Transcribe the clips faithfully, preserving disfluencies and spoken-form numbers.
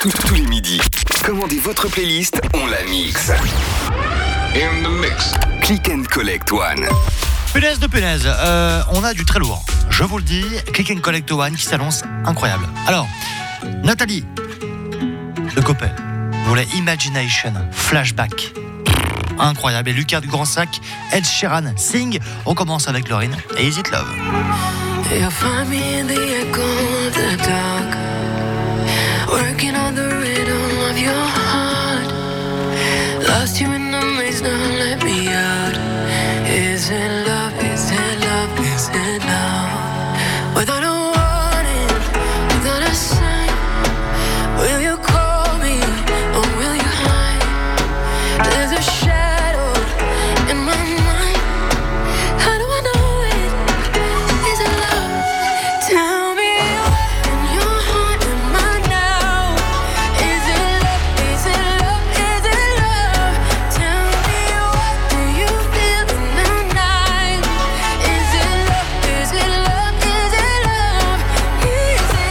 Tous, tous les midis, commandez votre playlist, on la mixe. In the mix. Click and Collect One. Punaise de punaise, euh, on a du très lourd. Je vous le dis, Click and Collect One qui s'annonce incroyable. Alors, Nathalie, le copain, voulait Imagination, Flashback. Incroyable. Et Lucas du Grand Sac, Ed Sheeran, Sing. On commence avec Laurine et Is It Love. You'll find me in the echo of the dark, working on the rhythm of your heart. Lost you in the maze, now let me out. Is it love, is it love, is it love? Without a warning, without a sign, will you call me or will you hide? There's a shadow in my mind. How do I know it? Is it love? Tell me what in your heart am I now? Is it love? Is it love? Is it love? Tell me what do you feel in the night? Is it love? Is it love? Is it love? Is it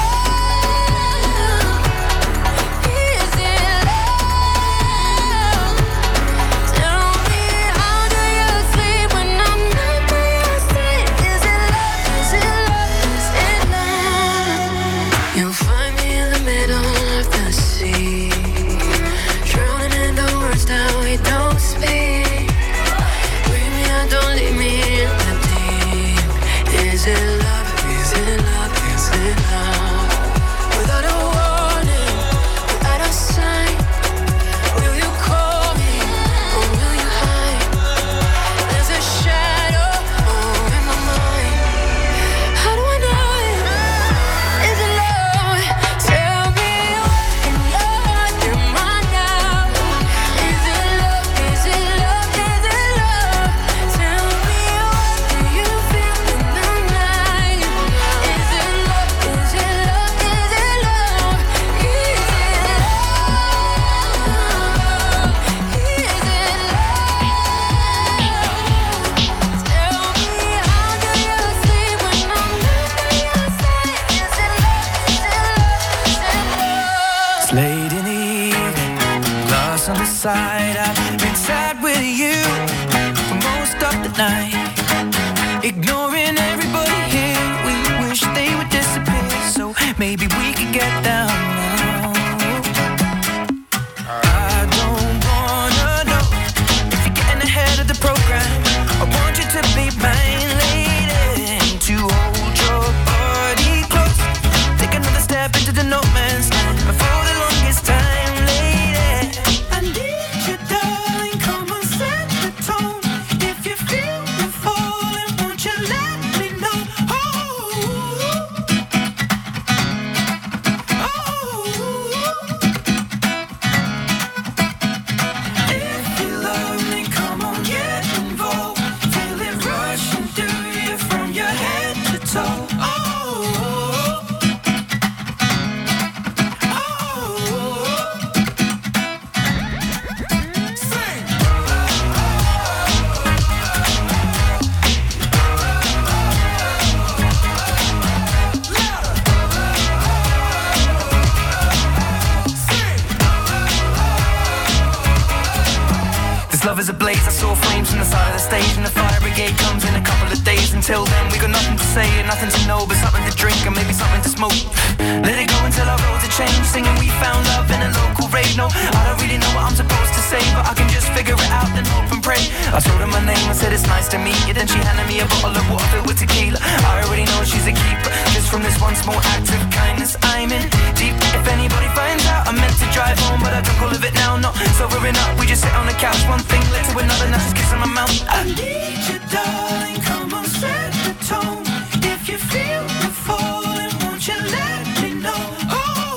love? Is it love? Tell me how do you sleep when I'm not by your side? Is it love? Is it love? Is it love? You'll find me in the middle of the sea, drowning in the words that we don't speak. Bring me out, don't leave me in the deep. Is it love? Is it love? Is it love? Without a warning, without a sign, will you call me or will you hide? There's a shadow oh, in my mind. How do I know it? Is it love? Tell me what in your heart am I now? Is it love? Is it love? Is it love? Tell me what do you feel in the night? Is it love? Is it love? Is it love? Is it love? Is it love? Tell me how do you sleep when I'm not by your side? Is it love? Is it love? Is it love? It's late in the evening, glass on the side. I've been sad with you for most of the night, ignoring everybody here. We wish they would disappear, so maybe we could get down now. I don't wanna know if you're getting ahead of the program. I want you to be mine, lady, and to hold your body close. Take another step into the no man's land for the longest time, lady. I need you, darling. Come on, set the tone. If you feel me falling, won't you let me know? Oh, oh. If you love me, come on, get involved. Feel it rushing through you from your head to toe. Oh, oh, sing. This love is a blaze. I saw flames from the side of the stage, and the fire brigade comes in a couple of days. Until then, we got nothing to say and nothing to know, but something to drink and maybe something to smoke. Let it go until our roads are changed. Singing we found love in a local rave. No, I don't really know what I'm supposed to say, but I can just figure it out and hope and pray. I told her my name, I said it's nice to meet you. Then she handed me a bottle of water filled with tequila. I already know she's a keeper. Just from this one small act of kindness, I'm in deep. If anybody finds out, I meant to drive home, but I drunk all of it now. Not sobering up, we just sit on the couch. One thing led to another, now she's kissing my mouth. I need you, darling. Come on, set the tone. If you feel me falling, won't you let me know? Oh,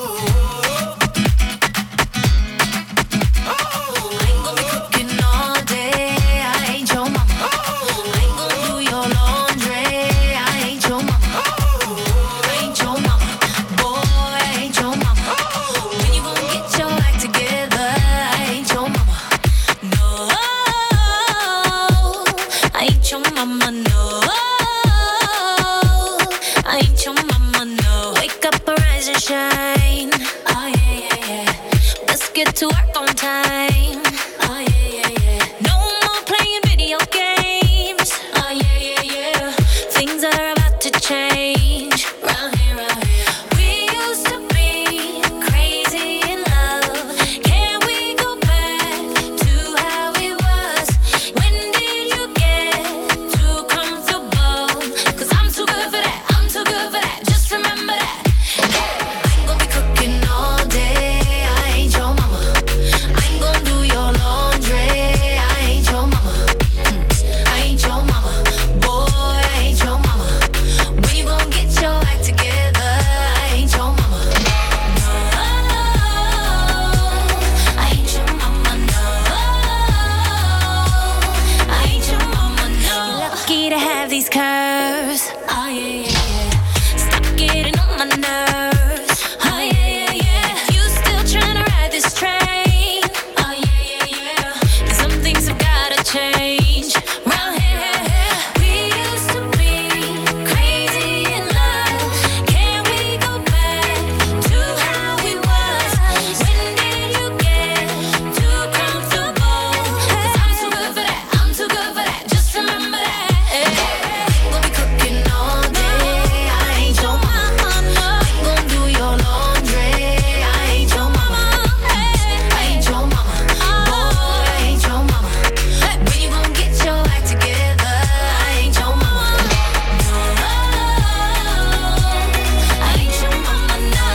oh, oh. I ain't gonna be cooking all day. I ain't your mama. I ain't gonna do your laundry. I ain't your mama. I ain't your mama. Boy, I ain't your mama. When you gonna get your act together? I ain't your mama. No, I ain't your mama. get to work on time. Oh yeah, yeah, yeah. No more playing video games. Oh yeah, yeah, yeah. Things are about to change. Round here, round here. We used to be crazy in love. Can we go back to how it was? When did you get too comfortable? 'Cause I'm too good for that. I'm too good for that. Just remember that. I ain't gonna be cooking all day. I ain't your mama. I ain't gonna do your laundry. I ain't your mama. Mm, I ain't your mama. Boy, I ain't your mama. When you gonna get your act together? I ain't your mama. No, I ain't your mama. No, I ain't your mama. No. You're lucky to have these curves. Oh yeah, yeah, yeah. Stop getting on my nerves. Oh yeah, yeah, yeah. You still trying to ride this train? Oh yeah, yeah, yeah. 'Cause some things have gotta change. Round here, we used to be crazy in love. Can we go back to how we was? When did you get too comfortable? 'Cause I'm too good for that. I'm too good for that. Just remember that. We'll be cooking all day. I ain't your mama. No. I ain't gonna do your laundry. I ain't your mama. I ain't your mama. Boy, I ain't your mama. When you gonna get your act together? I ain't your mama. No, I ain't your mama. No,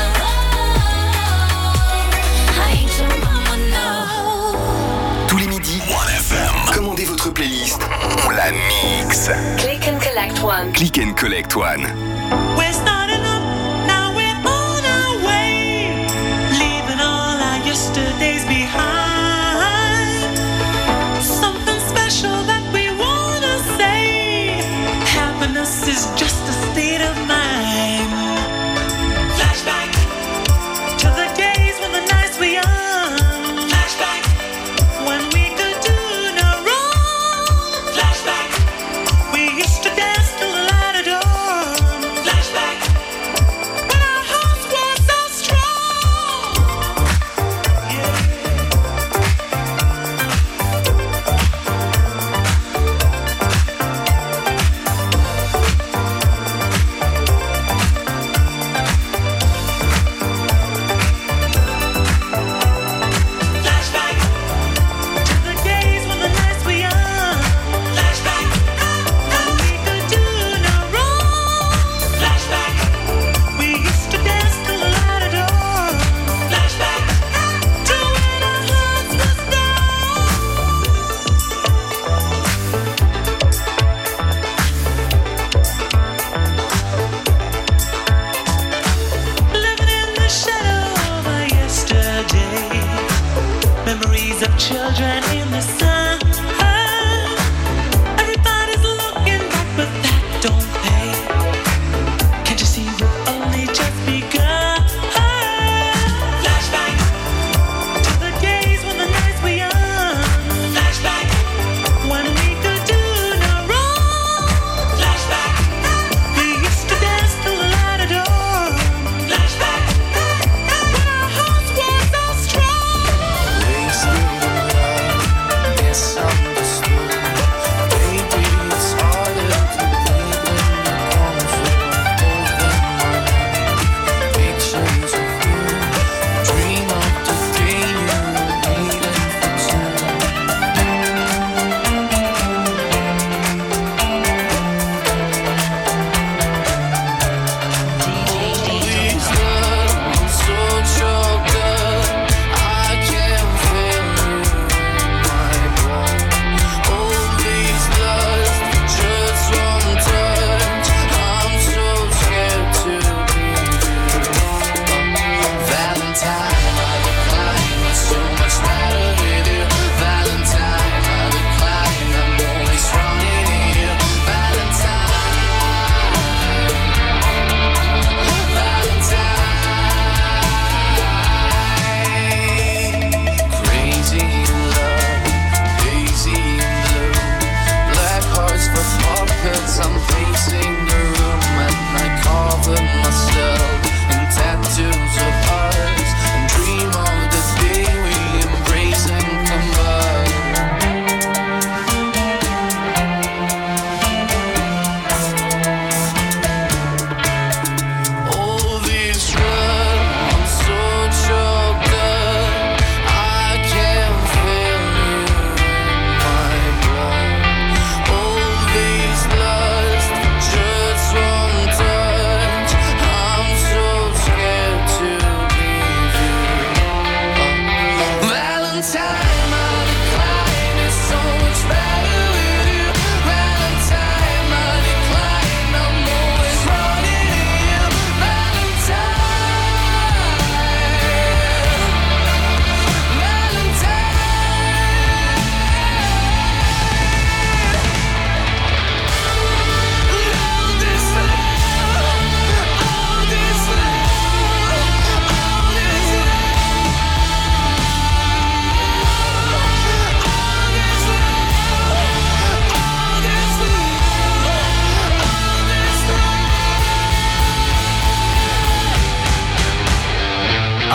I ain't your mama. No. Tous les midis, one F M. Commandez votre playlist, on la mixe. Click and collect one. Click and collect one. We're starting up, now we're on our way, leaving all our yesterdays behind. Something special that we wanna say. Happiness is just a state of mind. Flashback to the days when the nights were young. Flashback when we could do no wrong. Flashback we used to dance till the light of dawn. Flashback when our hearts were so strong. Yeah. Flashback to the days when the nights were young. Flashback when we could do no wrong. Flashback we used to dance till the light of dawn. Flashback to when our hearts were strong. Living in the shadow of a yesterday. Memories of children in the sun. Everybody's looking back, but that don't pay. Can't you see we've only just begun? Flashback to the days when the nights were young. Flashback when we could do no wrong. Flashback we used to dance till the light of dawn. Flashback when our hearts were so strong. Wasting love,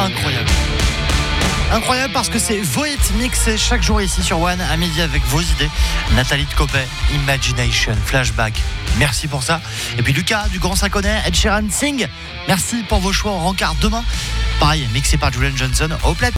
incroyable. Incroyable parce que c'est vos hits mixés chaque jour ici sur One à midi avec vos idées. Nathalie de Copet, Imagination, Flashback. Merci pour ça. Et puis Lucas du Grand Saconnet, Ed Sheeran, Sing. Merci pour vos choix en rencard demain. Pareil, mixé par Julian Johnson au platine.